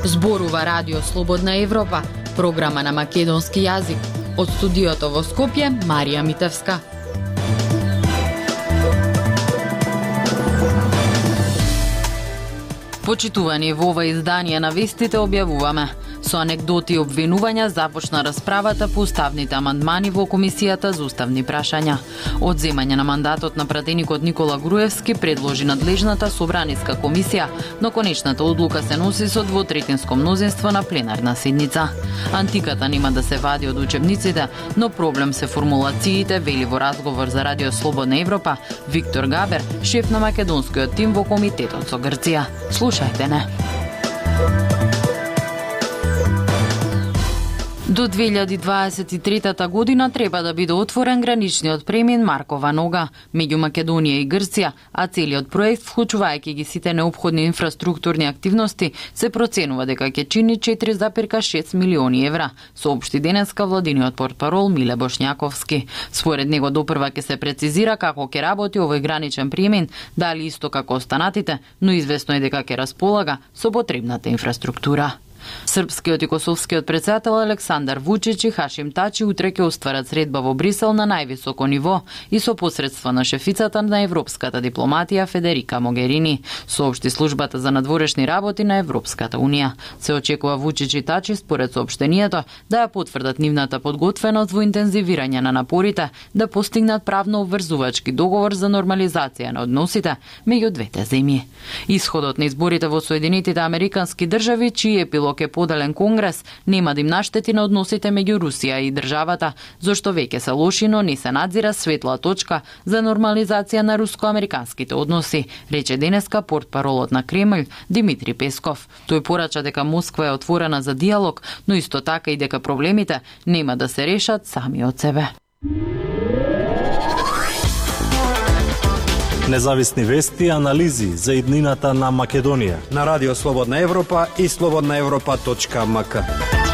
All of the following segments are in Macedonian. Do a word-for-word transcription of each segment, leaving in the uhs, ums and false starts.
Зборува Радио Слободна Европа, програма на македонски јазик. Од студиото во Скопје, Марија Митевска. Почитувани, во ова издание на вестите објавуваме: со анекдоти и обвинувања започна расправата по уставните амандмани во Комисијата за уставни прашања. Одземање на мандатот на пратеникот Никола Груевски предложи надлежната собраниска комисија, но конечната одлука се носи со двотретинско мнозинство на пленарна седница. Антиката нема да се вади од учебниците, но проблем се формулациите, вели во разговор за Радио Слободна Европа Виктор Габер, шеф на македонскиот тим во комитетот со Грција. Слушајте не. До две илјади дваесет и трета година треба да биде отворен граничниот премин Маркова нога меѓу Македонија и Грција, а целиот проект, вклучувајќи ги сите неопходни инфраструктурни активности, се проценува дека ќе чини четири зарез и шест милиони евра, соопшти денеска владиниот портпарол Миле Бошњаковски. Според него допрва ќе се прецизира како ќе работи овој граничен премин, дали исто како останатите, но известно е дека ќе располага со потребната инфраструктура. Српскиот и косовскиот претседател Александар Вучич и Хашим Тачи утре ќе остварат средба во Брисел на највисоко ниво и со посредство на шефицата на европската дипломатија Федерика Могерини, соопшти службата за надворешни работи на Европската унија. Се очекува Вучич и Тачи според соопштението да ја потврдат нивната подготвеност во интензивирање на напорите да постигнат правно обврзувачки договор за нормализација на односите меѓу двете земји. Исходот на изборите во Соединетите Американски држави, чиј епилог е поделен конгрес, нема да им наштети на односите меѓу Русија и државата, зашто веќе се лоши, но не се надзира светла точка за нормализација на руско-американските односи, рече денеска портпаролот на Кремљ Димитри Песков. Тој порача дека Москва е отворена за диалог, но исто така и дека проблемите нема да се решат сами од себе. Независни вести и анализи за иднината на Македонија на Радио Слободна Европа и слободна европа точка ем ка.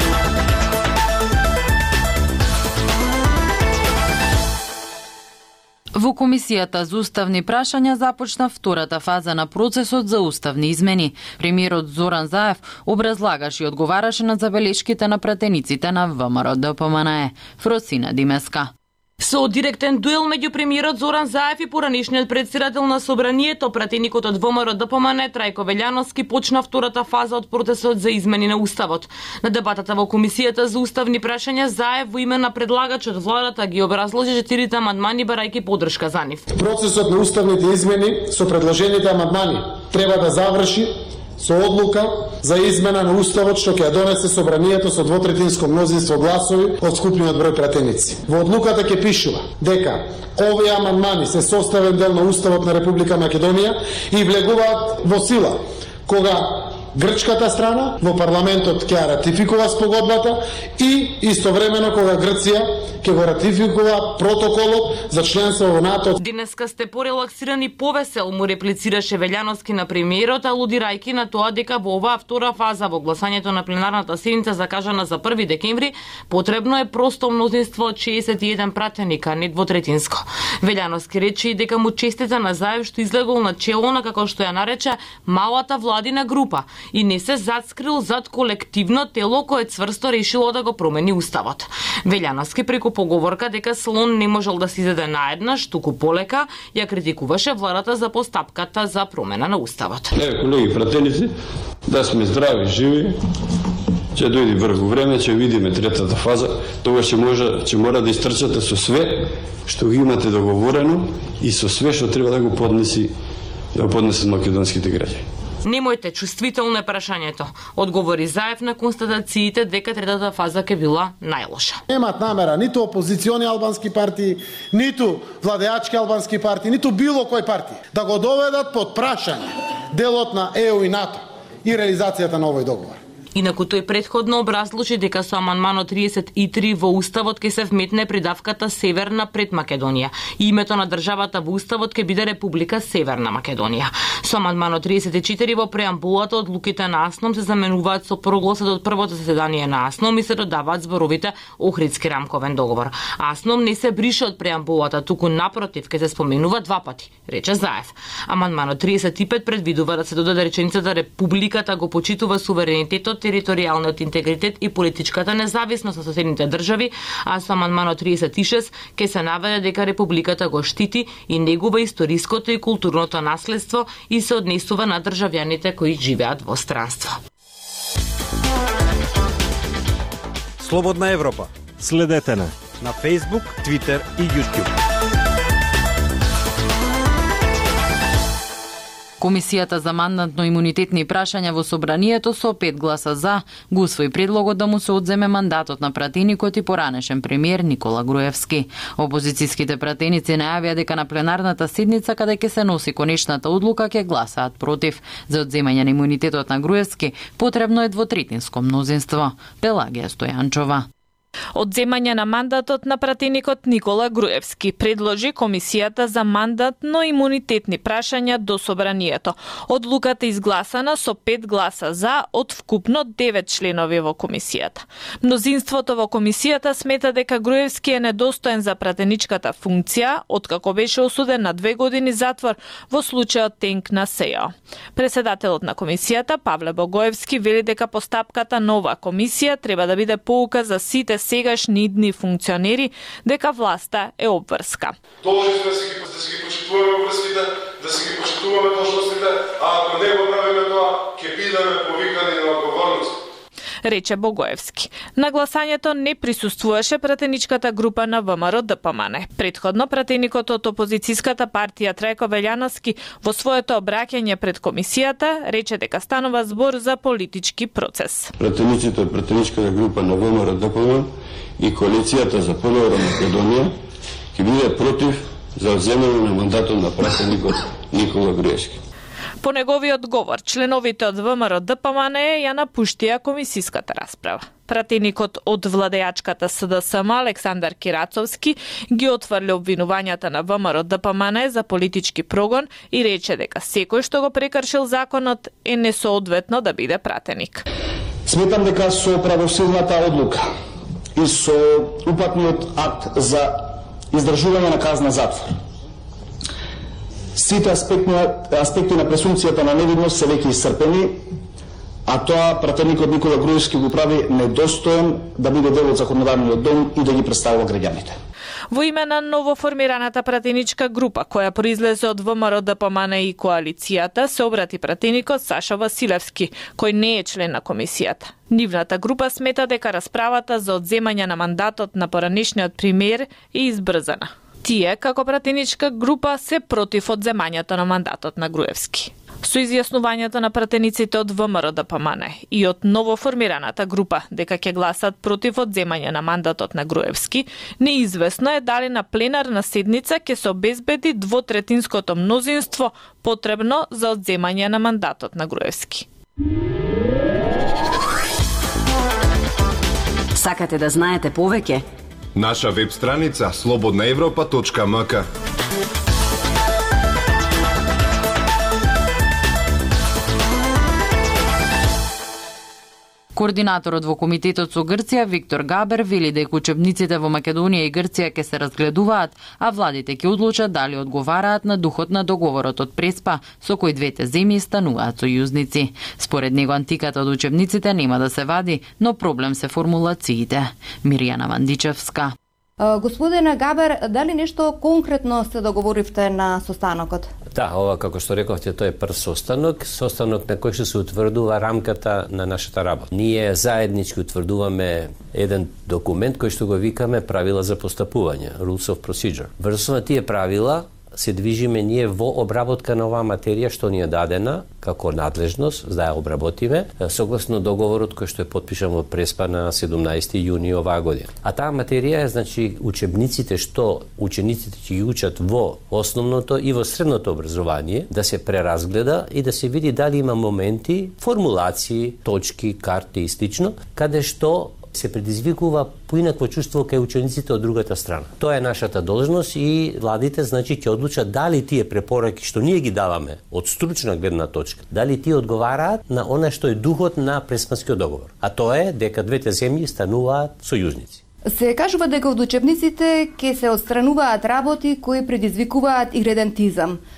Во Комисијата за уставни прашања започна втората фаза на процесот за уставни измени. Премиерот Зоран Заев образлагаше и одговараше на забелешките на пратениците на ВМРО Д П М Н Е. Фросина Димеска. Со директен дуел меѓу премиерот Зоран Заев и поранишниот претседател на Собранието, пратеникот од ВМРО Д П М Н Е Трајко Велјановски почна втората фаза од процесот за измени на уставот. На дебатата во Комисијата за уставни прашања Заев во име на предлагачот владата ги образложи четирите амандмани барајќи поддршка за нив. Процесот на уставните измени со предложените амандмани треба да заврши со одлука за измена на уставот што ќе ја донесе Собранието со двотретинско мнозинство гласови од скупниот број пратеници. Во одлуката ќе пишува дека овие амандмани се составен дел на уставот на Република Македонија и влегуваат во сила кога грчката страна во парламентот ќе ја ратификува спогодбата и истовремено кога Грција ќе го ратификува протоколот за членство во НАТО. Денеска сте порелаксирани повесел, му реплицираше Велјановски на премиерот, алудирајќи на тоа дека во оваа втора фаза во гласањето на пленарната седница закажана за први декември потребно е просто мнозинство од шеесет и еден пратеника, не двотретинско. Велјановски рече и дека му честита на Заев што излегол на чело на, како што ја нарече, малата владина група и не се зацкрил зад колективно тело кое цврсто решило да го промени уставот. Велјановски преку поговорка дека слон не можел да се изеде наеднаш, туку полека, ја критикуваше владата за постапката за промена на уставот. Еве, колеги пратеници, да сме здрави, живи, ќе дојде врву време, ќе видиме третата фаза, тогаш ќе може, ќе мора да истрчате со све што ги имате договорено и со све што треба да го поднеси, да го поднесат македонските граѓани. Немојте, чувствително е прашањето, одговори Заев на констатациите дека третата фаза ќе била најлоша. Немаат намера ниту опозициони албански партии, ниту владеачки албански партии, ниту било кој партии да го доведат под прашање делот на Е У и НАТО и реализацијата на овој договор. Инаку тој претходно образложи дека со амандманот триесет и три во Уставот ќе се вметне придавката Северна пред Македонија. И името на државата во Уставот ќе биде Република Северна Македонија. Со амандманот триесет и четири во преамбулата одлуките на АСНОМ се заменуваат со прогласот од првото заседание на АСНОМ и се додаваат зборовите Охридски рамковен договор. АСНОМ не се брише од преамбулата, туку напротив ќе се споменува два пати, рече Заев. Амандманот триесет и пет предвидува да се додаде реченицата Републиката го почитува суверенитетот територијалниот интегритет и политичката независност на соседните држави, а со амандманот триесет и шест ќе се наведе дека републиката го штити и негува историското и културното наследство и се однесува на државјаните кои живеат во странство. Слободна Европа. Следете на на Facebook, Twitter и YouTube. Комисијата за мандатно-имунитетни прашања во Собранието со пет гласа за го усвои предлогот да му се одземе мандатот на пратеникот и поранешен премиер Никола Груевски. Опозицијските пратеници најавија дека на пленарната седница каде ќе се носи конечната одлука ќе гласаат против. За одземање на имунитетот на Груевски потребно е двотретинско мнозинство. Пелагија Стојанчова. Одземање на мандатот на пратеникот Никола Груевски предложи Комисијата за мандатно-имунитетни прашања до Собранието. Одлуката изгласана со пет гласа за од вкупно девет членови во Комисијата. Мнозинството во Комисијата смета дека Груевски е недостоен за пратеничката функција, откако беше осуден на две години затвор во случајот Тенк на СЕО. Преседателот на Комисијата, Павле Богоевски, вели дека постапката на оваа комисија треба да биде поука за сите сегашни идни функционери дека власта е обврска. Должни сме да си ги, да си ги почитуваме обврските, да си ги почитуваме должностите, а ако не го правиме тоа, ќе бидеме повикани на одговорност, рече Богоевски. На гласањето не присуствуваше пратеничката група на ВМРО Д П М Н. Предходно пратеникот од опозицијската партија Трајко Велјановски во своето обраќање пред комисијата рече дека станува збор за политички процес. Пратениците од пратеничката група на ВМРО Д П М Н и коалицијата за подобра Македонија ќе биде против за земјање на мандатот на пратеникот Никола Груевски. По неговиот говор, членовите од ВМРО Д П М Н ја напуштија комисиската расправа. Пратеникот од владеачката С Д С М Александар Кирацовски ги отврли обвинувањата на ВМРО Д П М Н за политички прогон и рече дека секој што го прекршил законот е несоодветно да биде пратеник. Сметам дека со правосудната одлука и со упатниот акт за издржување на казна затвор сите аспекти, аспекти на пресумцијата на невидност се веќе исцрпени, а тоа пратеникот Никола Груевски го прави недостоен да биде дел од законодавниот дом и да ги представува граѓаните. Во име на новоформираната пратеничка група, која произлезе од ВМРО Д П М Н и коалицијата, се обрати пратеникот Саша Василевски, кој не е член на комисијата. Нивната група смета дека расправата за одземање на мандатот на поранешниот премиер е избрзана. Тие, како пратеничка група, се против одземањето на мандатот на Груевски. Со изјаснувањето на пратениците од ВМРО Д П М Н и од новоформираната група дека ќе гласат против одземање на мандатот на Груевски, неизвестно е дали на пленарна седница ќе се обезбеди двотретинското мнозинство потребно за одземање на мандатот на Груевски. Сакате да знаете повеќе? Наша веб страница слободна европа точка м к. Координаторот во комитетот со Грција Виктор Габер вели дека учебниците во Македонија и Грција ќе се разгледуваат, а владите ќе одлучат дали одговараат на духот на договорот од Преспа со кој двете земји стануваат сојузници. Според него антиката од учебниците нема да се вади, но проблем се формулациите. Мирјана Вандичевска. Господине Габер, дали нешто конкретно се договоривте на состанокот? Да, ова како што рековте, тоа е прв состанок, состанок на кој што се утврдува рамката на нашата работа. Ние заеднички утврдуваме еден документ кој што го викаме правила за постапување, Rules of Procedure. Врз на тие правила се движиме ние во обработка на оваа материја што ни е дадена како надлежност да ја обработиме согласно договорот кој што е потпишан во Преспа на седумнаесети јуни оваа година. А таа материја е, значи, учебниците што учениците ќе ги учат во основното и во средното образование да се преразгледа и да се види дали има моменти, формулации, точки, карти и слично, каде што се предизвикува поинакво чувство кај учениците од другата страна. Тоа е нашата должност и владите, значи, ќе одлучат дали тие препораки што ние ги даваме од стручна гледна точка, дали тие одговараат на она што е духот на Преспанскиот договор. А тоа е дека двете земји стануваат сојузници. Се кажува дека од учебниците ќе се отстрануваат работи кои предизвикуваат иредентизам.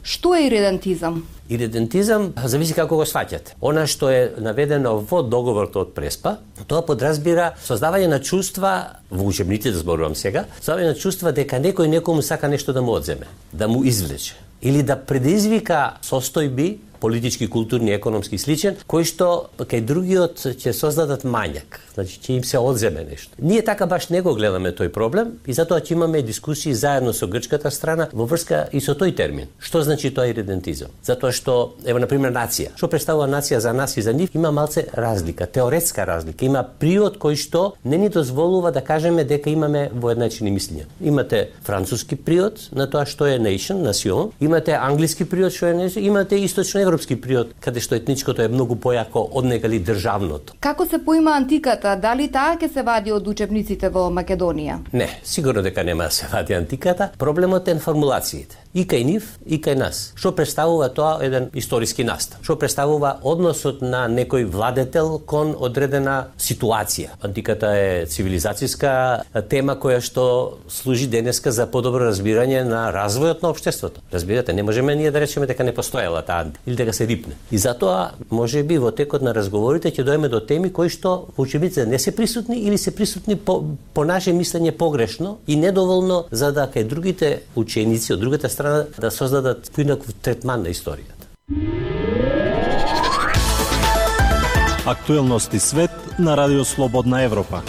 Што е иредентизам? Иредентизам зависи како го сваќате. Она што е наведено во договорот од Преспа, тоа подразбира создавање на чувства во учебниците, да зборувам сега, создавање на чувства дека некој некому сака нешто да му одземе, да му извлече или да предизвика состојби политички, културни, економски и сличен, кои што кај другиот ќе создадат мањак, значи ќе им се одземе нешто. Ние така баш не го гледаме тој проблем и затоа ќе имаме дискусии заедно со грчката страна во врска и со тој термин. Што значи тоа иредентизам? Затоа што ево на пример нација. Што представува нација за нас и за нив? Има малце разлика, теоретска разлика. Има приод кој што не ни дозволува да кажеме дека имаме воедначени мислења. Имате француски приод на тоа што е nation, национ, имате англиски приод што е nation, имате источно европски приод, каде што етничкото е многу појако од некали државното. Како се поима антиката? Дали таа ќе се вади од учебниците во Македонија? Не, сигурно дека нема да се вади антиката. Проблемот е формулациите. И кај нив, и кај нас. Што представува тоа еден историски настав? Што представува односот на некој владетел кон одредена ситуација? Антиката е цивилизацијска тема која што служи денеска за подобро разбирање на развојот на општеството. Разбирате, не можеме ние да речеме дека не постоела таа или дека се рипне. И затоа можеби во текот на разговорите ќе дојдеме до теми кои што во учебниците не се присутни или се присутни по, по наше мислење погрешно и недоволно за да кај другите ученици од другата страна да создадат поинаков третман на историјата. Актуелности свет на Радио Слободна Европа.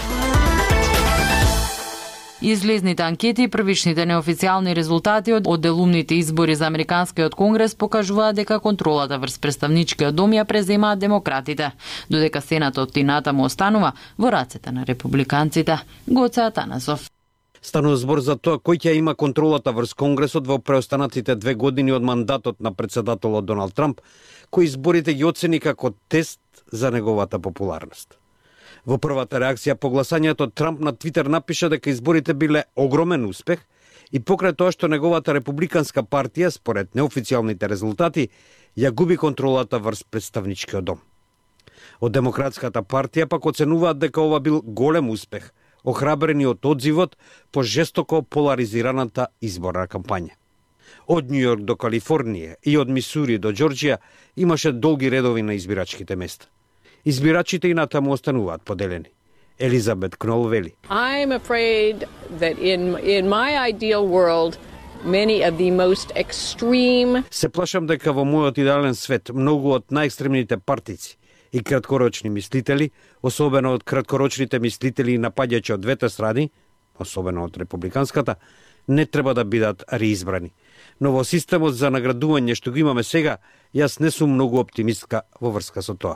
Излезните анкети и првичните неофицијални резултати од делумните избори за Американскиот конгрес покажуваат дека контролата врз представничкиот дом ја преземаат демократите, додека сенатот и натаму останува во рацете на републиканците. Гоце Атанасов. Станува збор за тоа кој ќе има контролата врз Конгресот во преостанатите две години од мандатот на претседателот Доналд Трамп, кој изборите ги оцени како тест за неговата популарност. Во првата реакција по гласањето Трамп на Твитер напиша дека изборите биле огромен успех и покрај тоа што неговата републиканска партија, според неофицијалните резултати, ја губи контролата врз представничкиот дом. Од Демократската партија пак оценуваат дека ова бил голем успех, охрабрени од одзивот по жестоко поларизираната изборна кампања. Од Њу Јорк до Калифорнија и од Мисури до Џорџија имаше долги редови на избирачките места. Избирачите и натаму остануваат поделени. Елизабет Кнол вели. I'm afraid that in in my ideal world many of the most extreme Се плашам дека во мојот идеален свет многу од најекстремните партици и краткорочни мислители, особено од краткорочните мислители и напаѓачи од двете страни, особено од републиканската, не треба да бидат реизбрани. Но во системот за наградување што го имаме сега, јас не сум многу оптимистка во врска со тоа.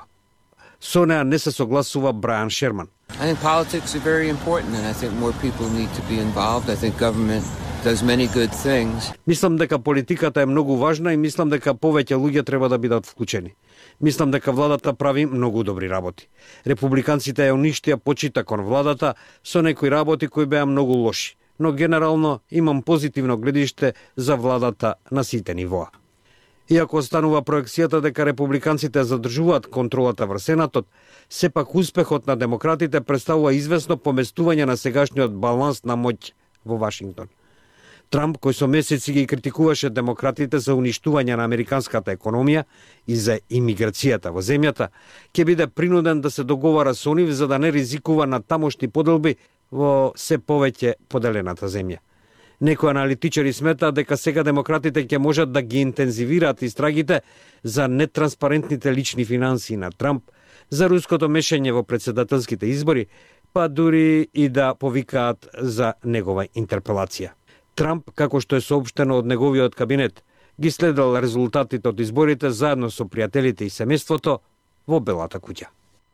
Со неа не се согласува Брайан Шерман. I think politics are very important and I think more people need to be involved. I think government does many good things. Мислам дека политиката е многу важна и мислам дека повеќе луѓе треба да бидат вклучени. Мислам дека владата прави многу добри работи. Републиканците ја уништија почита кон владата со некои работи кои беа многу лоши, но генерално имам позитивно гледиште за владата на сите нивоа. Иако останува проекцијата дека републиканците задржуваат контролата врз Сенатот, сепак успехот на демократите представува известно поместување на сегашниот баланс на моќ во Вашингтон. Трамп, кој со месеци ги критикуваше демократите за уништување на американската економија и за имиграцијата во земјата, ќе биде принуден да се договара со нив за да не ризикува на тамошни поделби во се повеќе поделената земја. Некои аналитичари сметаат дека сега демократите ќе можат да ги интензивираат истрагите за нетранспарентните лични финансии на Трамп, за руското мешање во претседателските избори, па дури и да повикаат за негова интерпелација. Трамп, како што е соопштено од неговиот кабинет, ги следел резултатите од изборите заедно со пријателите и семејството во Белата куќа.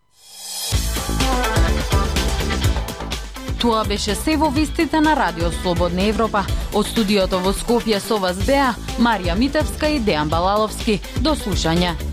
Тоа беше се во вестите на Радио Слободна Европа. Од студиото во Скопје со вас беа Марија Митевска и Дејан Балаловски. До слушање.